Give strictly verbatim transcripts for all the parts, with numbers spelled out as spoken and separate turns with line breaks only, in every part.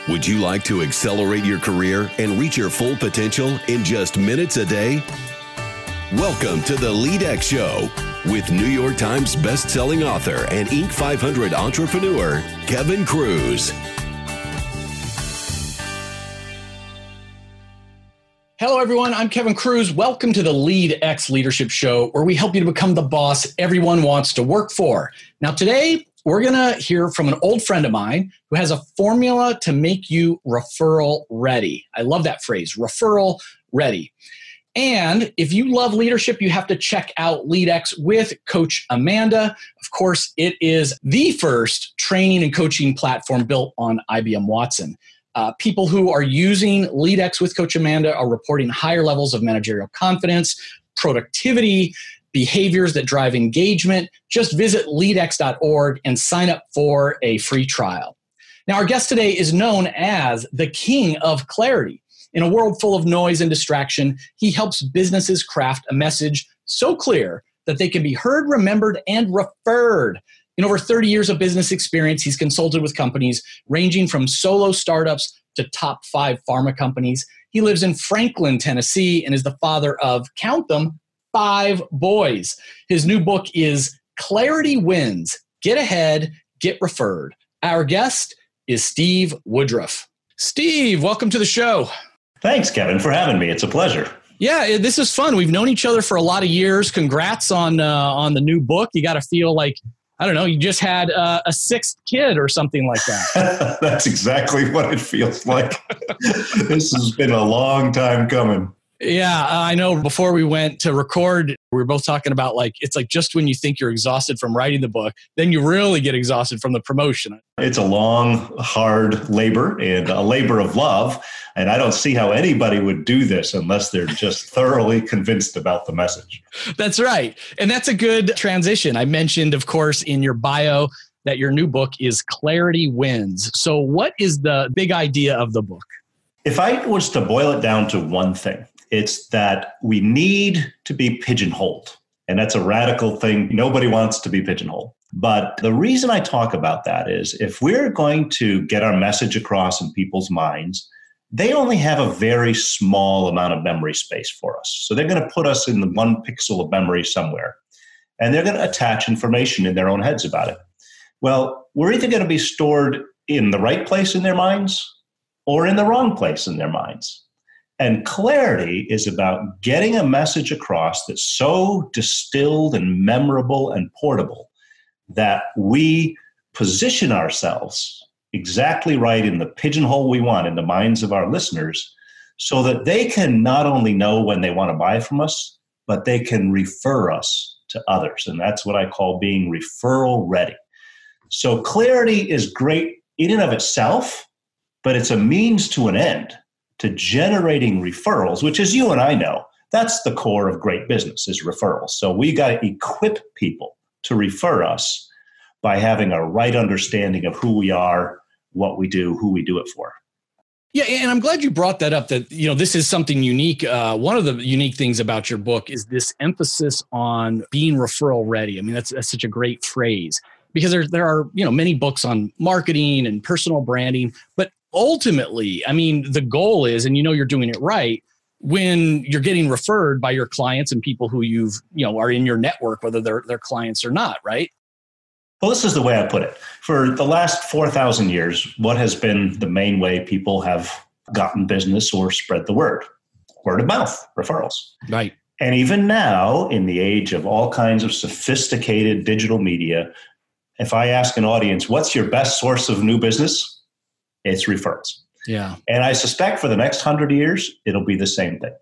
Would you like to accelerate your career and reach your full potential in just minutes a day? Welcome to the LeadX Show with New York Times best-selling author and Inc five hundred entrepreneur, Kevin Kruse.
Hello, everyone. I'm Kevin Kruse. Welcome to the LeadX Leadership Show, where we help you to become the boss everyone wants to work for. Now, today, we're going to hear from an old friend of mine who has a formula to make you referral ready. I love that phrase, referral ready. And if you love leadership, you have to check out LeadX with Coach Amanda. Of course, it is the first training and coaching platform built on I B M Watson. Uh, people who are using LeadX with Coach Amanda are reporting higher levels of managerial confidence, productivity, behaviors that drive engagement. Just visit lead x dot org and sign up for a free trial. Now, our guest today is known as the King of Clarity. In a world full of noise and distraction, he helps businesses craft a message so clear that they can be heard, remembered, and referred. In over thirty years of business experience, he's consulted with companies ranging from solo startups to top five pharma companies. He lives in Franklin, Tennessee, and is the father of, count them, five boys. His new book is Clarity Wins. Get ahead, get referred. Our guest is Steve Woodruff. Steve, welcome to the show.
Thanks, Kevin, for having me. It's a pleasure.
Yeah, this is fun. We've known each other for a lot of years. Congrats on uh, on the new book. You got to feel like, I don't know, you just had uh, a sixth kid or something like that.
That's exactly what it feels like. This has been a long time coming.
Yeah, I know. Before we went to record, we were both talking about like, it's like just when you think you're exhausted from writing the book, then you really get exhausted from the promotion.
It's a long, hard labor and a labor of love. And I don't see how anybody would do this unless they're just thoroughly convinced about the message.
That's right. And that's a good transition. I mentioned, of course, in your bio that your new book is Clarity Wins. So what is the big idea of the book?
If I was to boil it down to one thing, it's that we need to be pigeonholed. And that's a radical thing. Nobody wants to be pigeonholed. But the reason I talk about that is if we're going to get our message across in people's minds, they only have a very small amount of memory space for us. So they're going to put us in the one pixel of memory somewhere. And they're going to attach information in their own heads about it. Well, we're either going to be stored in the right place in their minds or in the wrong place in their minds. And clarity is about getting a message across that's so distilled and memorable and portable that we position ourselves exactly right in the pigeonhole we want in the minds of our listeners so that they can not only know when they want to buy from us, but they can refer us to others. And that's what I call being referral ready. So clarity is great in and of itself, but it's a means to an end to generating referrals, which as you and I know, that's the core of great business is referrals. So we got to equip people to refer us by having a right understanding of who we are, what we do, who we do it for.
Yeah, and I'm glad you brought that up, that, you know, this is something unique. Uh, one of the unique things about your book is this emphasis on being referral ready. I mean, that's, that's such a great phrase because there, there are, you know, many books on marketing and personal branding, but ultimately, I mean, the goal is, and you know you're doing it right, when you're getting referred by your clients and people who you've, you know, are in your network, whether they're, they're clients or not, right?
Well, this is the way I put it. For the last four thousand years, what has been the main way people have gotten business or spread the word? Word of mouth, referrals.
Right.
And even now, in the age of all kinds of sophisticated digital media, if I ask an audience, what's your best source of new business? It's referrals.
Yeah.
And I suspect for the next hundred years, it'll be the same thing.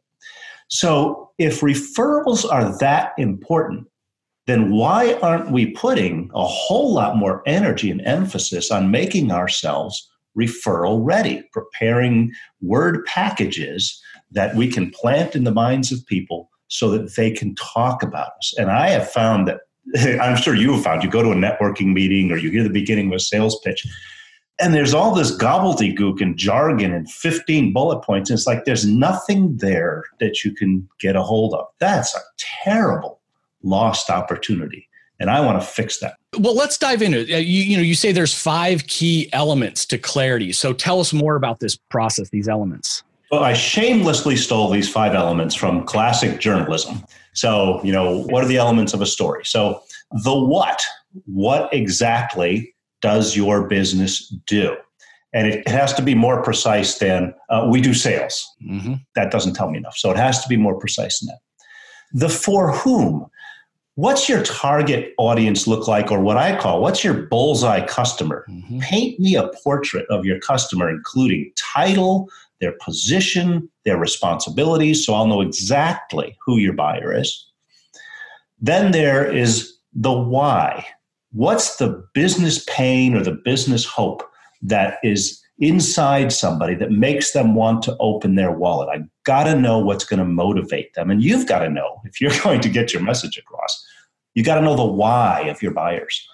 So if referrals are that important, then why aren't we putting a whole lot more energy and emphasis on making ourselves referral ready, preparing word packages that we can plant in the minds of people so that they can talk about us? And I have found that, I'm sure you have found, you go to a networking meeting or you hear the beginning of a sales pitch, and there's all this gobbledygook and jargon and fifteen bullet points. And it's like there's nothing there that you can get a hold of. That's a terrible lost opportunity. And I want to fix that.
Well, let's dive into it. You, you know, you say there's five key elements to clarity. So tell us more about this process, these elements.
Well, I shamelessly stole these five elements from classic journalism. So, you know, what are the elements of a story? So the what, what exactly does your business do? And it has to be more precise than uh, we do sales. Mm-hmm. That doesn't tell me enough. So it has to be more precise than that. The for whom. What's your target audience look like, or what I call, what's your bullseye customer? Mm-hmm. Paint me a portrait of your customer, including title, their position, their responsibilities, so I'll know exactly who your buyer is. Then there is the why. What's the business pain or the business hope that is inside somebody that makes them want to open their wallet? I got to know what's going to motivate them. And you've got to know, if you're going to get your message across, you got to know the why of your buyers.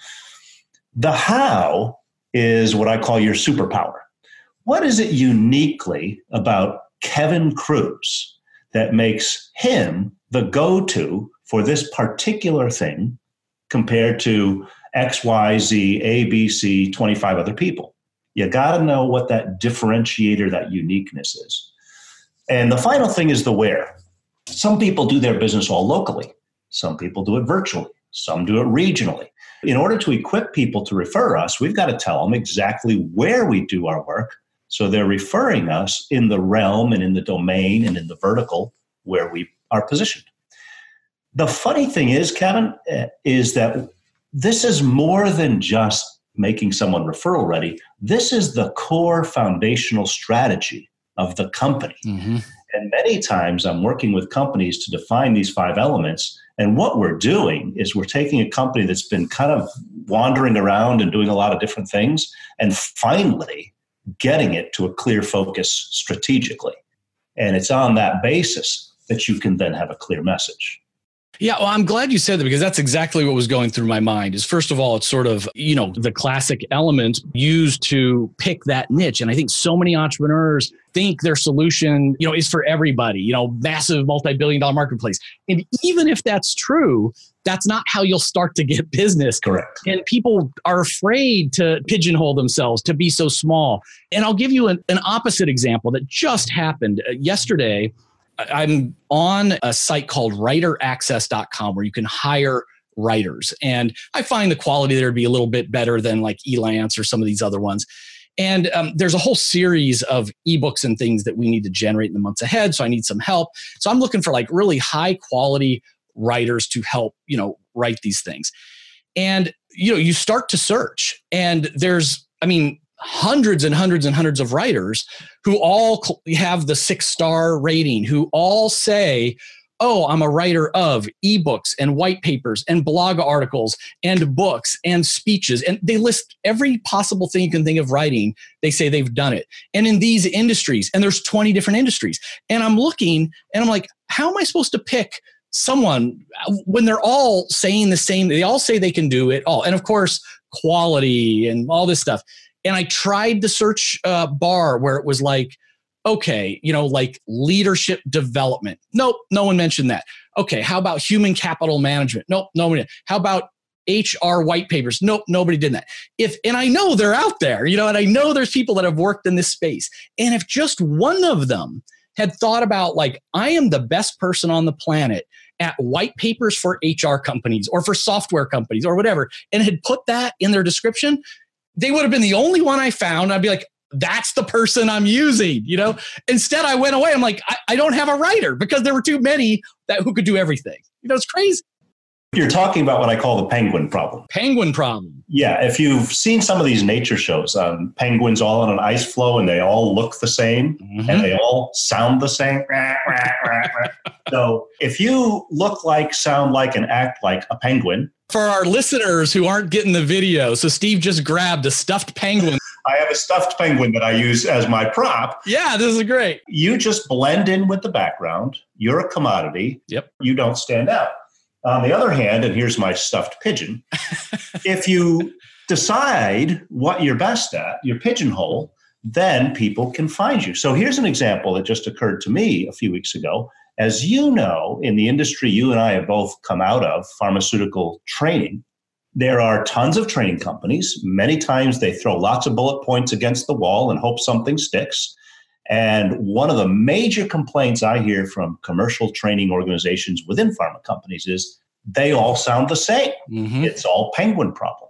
The how is what I call your superpower. What is it uniquely about Kevin Kruse that makes him the go-to for this particular thing compared to X, Y, Z, A, B, C, twenty-five other people? You got to know what that differentiator, that uniqueness is. And the final thing is the where. Some people do their business all locally. Some people do it virtually. Some do it regionally. In order to equip people to refer us, we've got to tell them exactly where we do our work, so they're referring us in the realm and in the domain and in the vertical where we are positioned. The funny thing is, Kevin, is that this is more than just making someone referral ready. This is the core foundational strategy of the company. Mm-hmm. And many times I'm working with companies to define these five elements. And what we're doing is we're taking a company that's been kind of wandering around and doing a lot of different things, and finally getting it to a clear focus strategically. And it's on that basis that you can then have a clear message.
Yeah, well, I'm glad you said that, because that's exactly what was going through my mind. Is first of all, it's sort of, you know, the classic element used to pick that niche. And I think so many entrepreneurs think their solution, you know, is for everybody, you know, massive multi-billion dollar marketplace. And even if that's true, that's not how you'll start to get business.
Correct.
And people are afraid to pigeonhole themselves, to be so small. And I'll give you an, an opposite example that just happened uh, yesterday. I'm on a site called writer access dot com where you can hire writers. And I find the quality there to be a little bit better than like Elance or some of these other ones. And um, there's a whole series of ebooks and things that we need to generate in the months ahead. So I need some help. So I'm looking for like really high quality writers to help, you know, write these things. And, you know, you start to search, and there's, I mean, hundreds and hundreds and hundreds of writers who all have the six-star rating, who all say, oh, I'm a writer of ebooks and white papers and blog articles and books and speeches. And they list every possible thing you can think of writing. They say they've done it. And in these industries, and there's twenty different industries. And I'm looking and I'm like, how am I supposed to pick someone when they're all saying the same? They all say they can do it all. And of course, quality and all this stuff. And I tried the search uh, bar where it was like, okay, you know, like leadership development. Nope, no one mentioned that. Okay, how about human capital management? Nope, nobody. How about H R white papers? Nope, nobody did that. If and I know they're out there, you know, and I know there's people that have worked in this space. And if just one of them had thought about like, I am the best person on the planet at white papers for H R companies or for software companies or whatever, and had put that in their description, they would have been the only one I found. I'd be like, that's the person I'm using, you know? Instead, I went away. I'm like, I, I don't have a writer because there were too many that who could do everything. You know, it's crazy.
You're talking about what I call the penguin problem.
Penguin problem.
Yeah. If you've seen some of these nature shows, um, penguins all on an ice floe and they all look the same mm-hmm. and they all sound the same. So if you look like, sound like, and act like a penguin.
For our listeners who aren't getting the video, so Steve just grabbed a stuffed penguin.
I have a stuffed penguin that I use as my prop.
Yeah, this is great.
You just blend in with the background. You're a commodity.
Yep.
You don't stand out. On the other hand, and here's my stuffed pigeon, if you decide what you're best at, your pigeonhole, then people can find you. So here's an example that just occurred to me a few weeks ago. As you know, in the industry you and I have both come out of, pharmaceutical training, There are tons of training companies. Many times they throw lots of bullet points against the wall and hope something sticks. And one of the major complaints I hear from commercial training organizations within pharma companies is they all sound the same. Mm-hmm. It's all penguin problems.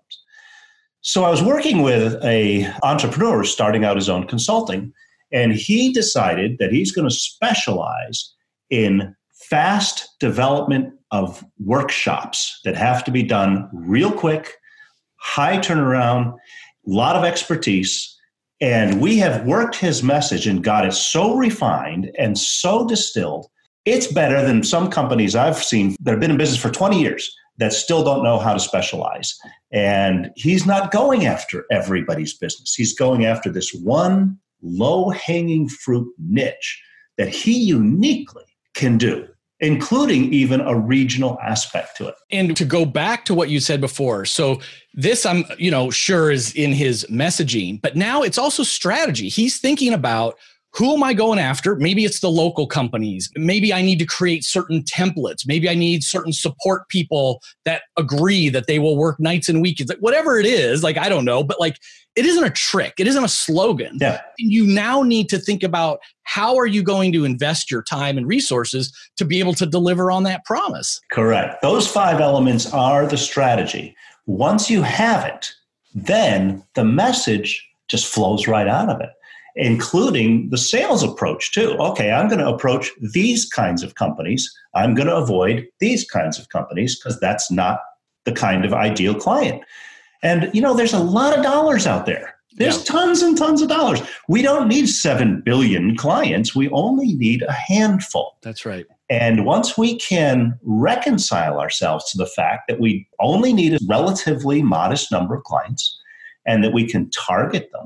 So I was working with an entrepreneur starting out his own consulting, and he decided that he's going to specialize in fast development of workshops that have to be done real quick, high turnaround, a lot of expertise. And we have worked his message and got it so refined and so distilled. It's better than some companies I've seen that have been in business for twenty years that still don't know how to specialize. And he's not going after everybody's business. He's going after this one low-hanging fruit niche that he uniquely can do, including even a regional aspect to it.
And to go back to what you said before, so this I'm, you know, sure is in his messaging, but now it's also strategy. He's thinking about, who am I going after? Maybe it's the local companies. Maybe I need to create certain templates. Maybe I need certain support people that agree that they will work nights and weekends. Like whatever it is, like, I don't know, but like, it isn't a trick. It isn't a slogan.
Yeah.
You now need to think about, how are you going to invest your time and resources to be able to deliver on that promise?
Correct. Those five elements are the strategy. Once you have it, then the message just flows right out of it, including the sales approach too. Okay, I'm going to approach these kinds of companies. I'm going to avoid these kinds of companies because that's not the kind of ideal client. And, you know, there's a lot of dollars out there. There's yeah. tons and tons of dollars. We don't need seven billion clients. We only need a handful.
That's right.
And once we can reconcile ourselves to the fact that we only need a relatively modest number of clients and that we can target them,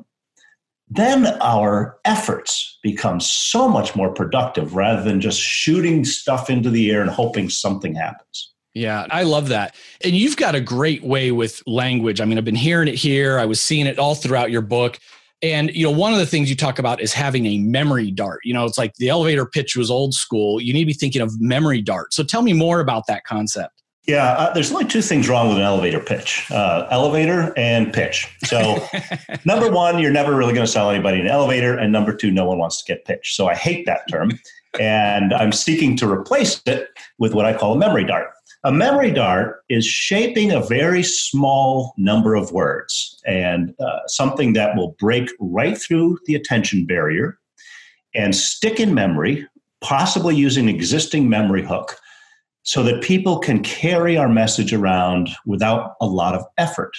then our efforts become so much more productive rather than just shooting stuff into the air and hoping something happens.
Yeah, I love that. And you've got a great way with language. I mean, I've been hearing it here. I was seeing it all throughout your book. And, you know, one of the things you talk about is having a memory dart. You know, it's like the elevator pitch was old school. You need to be thinking of memory dart. So tell me more about that concept.
Yeah, uh, there's only two things wrong with an elevator pitch, uh, elevator and pitch. So number one, you're never really going to sell anybody an elevator. And number two, no one wants to get pitched. So I hate that term. And I'm seeking to replace it with what I call a memory dart. A memory dart is shaping a very small number of words and uh, something that will break right through the attention barrier and stick in memory, possibly using an existing memory hook, so that people can carry our message around without a lot of effort.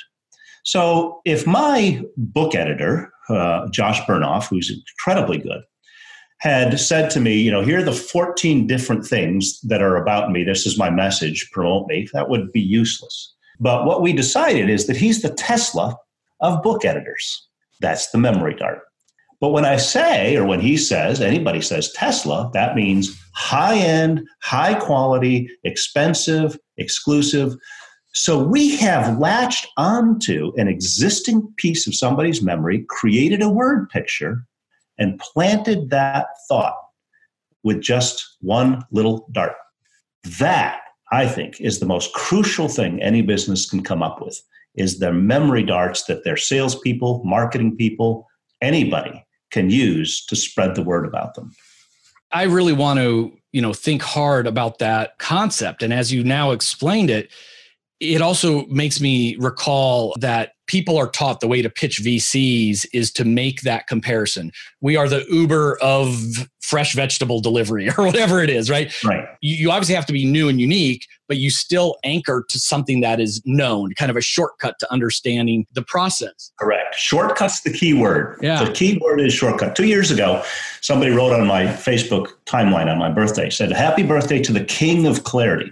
So if my book editor, uh, Josh Bernoff, who's incredibly good, had said to me, you know, here are the fourteen different things that are about me. This is my message, promote me. That would be useless. But what we decided is that he's the Tesla of book editors. That's the memory dart. But when I say, or when he says, anybody says Tesla, that means high-end, high-quality, expensive, exclusive. So we have latched onto an existing piece of somebody's memory, created a word picture, and planted that thought with just one little dart. That, I think, is the most crucial thing any business can come up with, is the memory darts that their salespeople, marketing people, anybody can use to spread the word about them.
I really want to, you know, think hard about that concept. And as you now explained it, it also makes me recall that people are taught the way to pitch V Cs is to make that comparison. We are the Uber of fresh vegetable delivery or whatever it is, right?
Right.
You, you obviously have to be new and unique, but you still anchor to something that is known, kind of a shortcut to understanding the process.
Correct. Shortcut's the key word.
Yeah.
The key word is shortcut. Two years ago, somebody wrote on my Facebook timeline on my birthday, said, "Happy birthday to the king of clarity."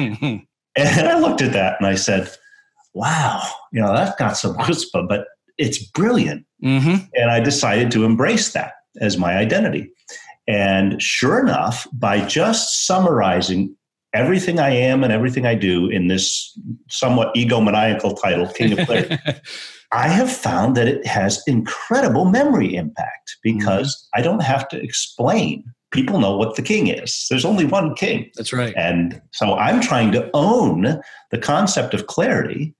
And I looked at that and I said, wow, you know, that's got some chutzpah, but it's brilliant. Mm-hmm. And I decided to embrace that as my identity. And sure enough, by just summarizing everything I am and everything I do in this somewhat egomaniacal title, King of Clarity, I have found that it has incredible memory impact because mm-hmm. I don't have to explain. People know what the king is. There's only one king.
That's right.
And so I'm trying to own the concept of clarity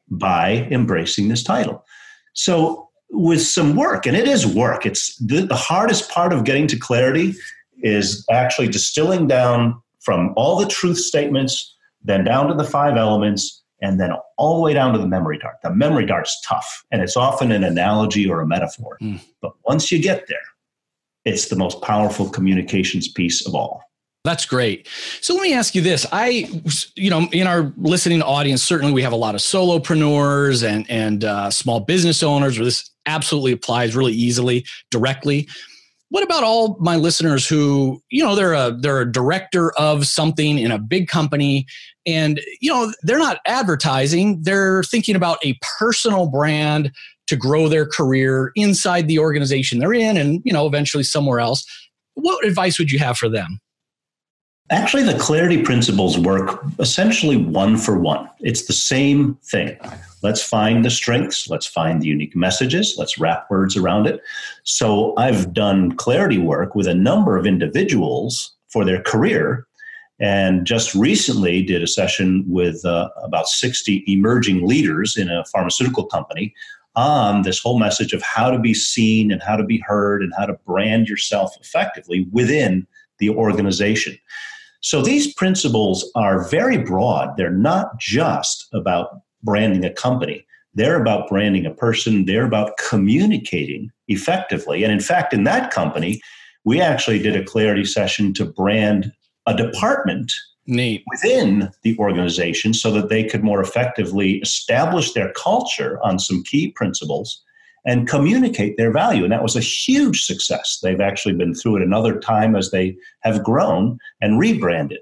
by embracing this title. So with some work, and it is work, it's the, the hardest part of getting to clarity is actually distilling down from all the truth statements, then down to the five elements, and then all the way down to the memory dart. The memory dart's tough, and it's often an analogy or a metaphor. Mm. But once you get there, it's the most powerful communications piece of all.
That's great. So let me ask you this. I, you know, in our listening audience, certainly we have a lot of solopreneurs and, and uh, small business owners where this absolutely applies really easily, directly. What about all my listeners who, you know, they're a they're a director of something in a big company and, you know, they're not advertising. They're thinking about a personal brand to grow their career inside the organization they're in and, you know, eventually somewhere else. What advice would you have for them?
Actually, the clarity principles work essentially one for one. It's the same thing. Let's find the strengths. Let's find the unique messages. Let's wrap words around it. So I've done clarity work with a number of individuals for their career, and just recently did a session with uh, about sixty emerging leaders in a pharmaceutical company on this whole message of how to be seen and how to be heard and how to brand yourself effectively within the organization. So these principles are very broad. They're not just about branding a company. They're about branding a person. They're about communicating effectively. And in fact, in that company, we actually did a clarity session to brand a department
Neat.
within the organization so that they could more effectively establish their culture on some key principles and communicate their value. And that was a huge success. They've actually been through it another time as they have grown and rebranded.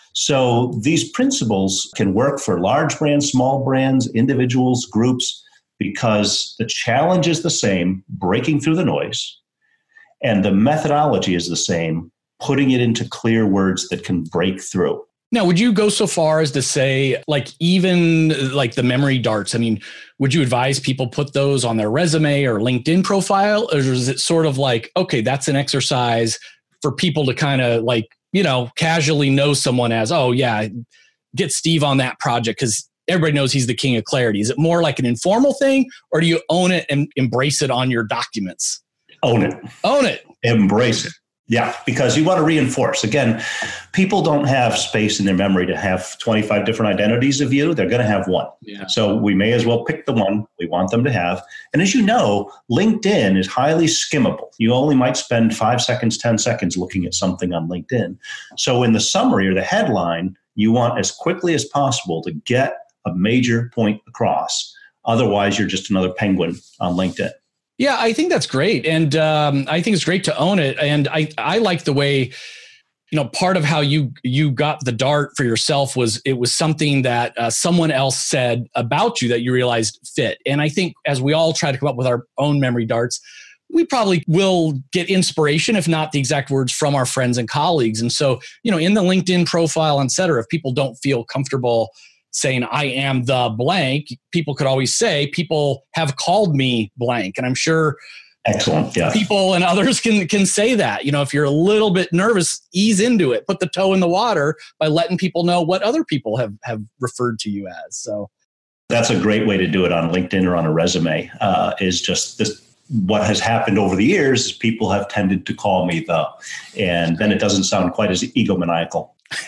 So these principles can work for large brands, small brands, individuals, groups, because the challenge is the same, breaking through the noise, and the methodology is the same, putting it into clear words that can break through.
Now, would you go so far as to say, like, even like the memory darts? I mean, would you advise people put those on their resume or LinkedIn profile? Or is it sort of like, okay, that's an exercise for people to kind of like, you know, casually know someone as, oh, yeah, get Steve on that project because everybody knows he's the king of clarity. Is it more like an informal thing, or do you own it and embrace it on your documents?
Own it.
Own it.
Embrace it. Yeah, because you want to reinforce. Again, people don't have space in their memory to have twenty-five different identities of you. They're going to have one. Yeah. So we may as well pick the one we want them to have. And as you know, LinkedIn is highly skimmable. You only might spend five seconds, ten seconds looking at something on LinkedIn. So in the summary or the headline, you want as quickly as possible to get a major point across. Otherwise, you're just another penguin on LinkedIn.
Yeah, I think that's great. And um, I think it's great to own it. And I, I like the way, you know, part of how you you got the dart for yourself was it was something that uh, someone else said about you that you realized fit. And I think as we all try to come up with our own memory darts, we probably will get inspiration, if not the exact words, from our friends and colleagues. And so, you know, in the LinkedIn profile, et cetera, if people don't feel comfortable saying I am the blank, people could always say people have called me blank. And I'm sure
Excellent. Yeah.
people and others can can say that. You know, if you're a little bit nervous, ease into it. Put the toe in the water by letting people know what other people have, have referred to you as. So
that's a great way to do it on LinkedIn or on a resume, uh, is just this. What has happened over the years is people have tended to call me the, and then it doesn't sound quite as egomaniacal.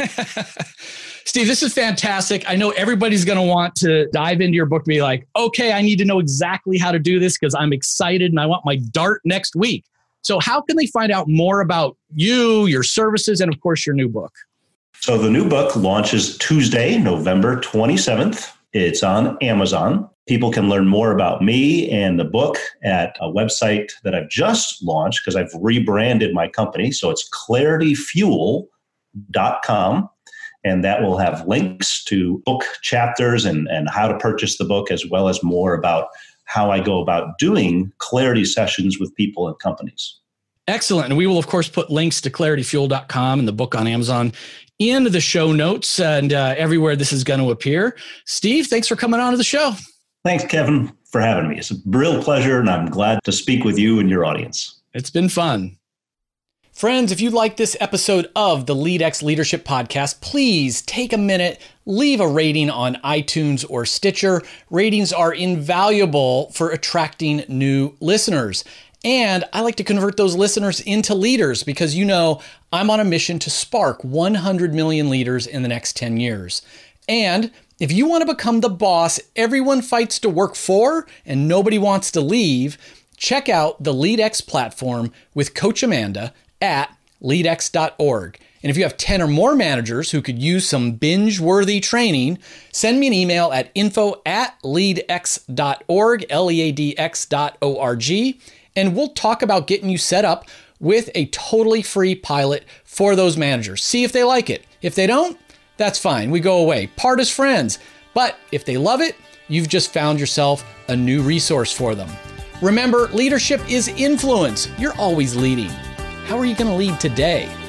Steve, this is fantastic. I know everybody's going to want to dive into your book and be like, okay, I need to know exactly how to do this because I'm excited and I want my dart next week. So how can they find out more about you, your services, and of course, your new book?
So the new book launches Tuesday, November twenty-seventh. It's on Amazon. People can learn more about me and the book at a website that I've just launched because I've rebranded my company. So it's clarity fuel dot com. And that will have links to book chapters and, and how to purchase the book, as well as more about how I go about doing clarity sessions with people and companies.
Excellent. And we will, of course, put links to clarity fuel dot com and the book on Amazon in the show notes and uh, everywhere this is going to appear. Steve, thanks for coming on to the show.
Thanks, Kevin, for having me. It's a real pleasure, and I'm glad to speak with you and your audience.
It's been fun. Friends, if you like this episode of the LeadX Leadership Podcast, please take a minute, leave a rating on iTunes or Stitcher. Ratings are invaluable for attracting new listeners. And I like to convert those listeners into leaders because, you know, I'm on a mission to spark one hundred million leaders in the next ten years. And if you want to become the boss everyone fights to work for and nobody wants to leave, check out the LeadX platform with Coach Amanda at lead x dot org. And if you have ten or more managers who could use some binge-worthy training, send me an email at info at lead x dot org, L E A D X dot O R G, and we'll talk about getting you set up with a totally free pilot for those managers. See if they like it. If they don't, that's fine. We go away. Part as friends. But if they love it, you've just found yourself a new resource for them. Remember, leadership is influence. You're always leading. How are you going to lead today?